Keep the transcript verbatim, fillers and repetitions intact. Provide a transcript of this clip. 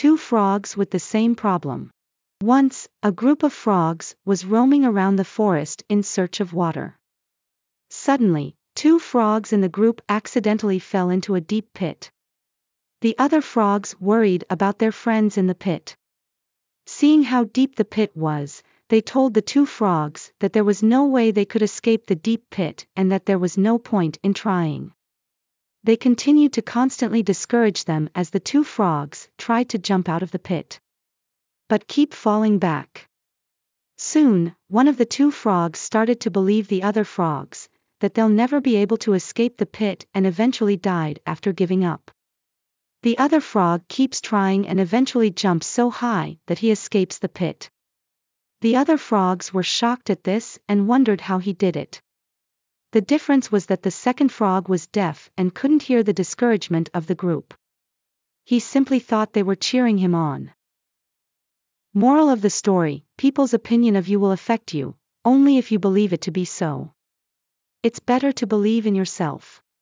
Two frogs with the same problem. Once, a group of frogs was roaming around the forest in search of water. Suddenly, two frogs in the group accidentally fell into a deep pit. The other frogs worried about their friends in the pit. Seeing how deep the pit was, they told the two frogs that there was no way they could escape the deep pit and that there was no point in trying. They continued to constantly discourage them as the two frogs tried to jump out of the pit, but keep falling back. Soon, one of the two frogs started to believe the other frogs that they'll never be able to escape the pit and eventually died after giving up. The other frog keeps trying and eventually jumps so high that he escapes the pit. The other frogs were shocked at this and wondered how he did it. The difference was that the second frog was deaf and couldn't hear the discouragement of the group. He simply thought they were cheering him on. Moral of the story: people's opinion of you will affect you, only if you believe it to be so. It's better to believe in yourself.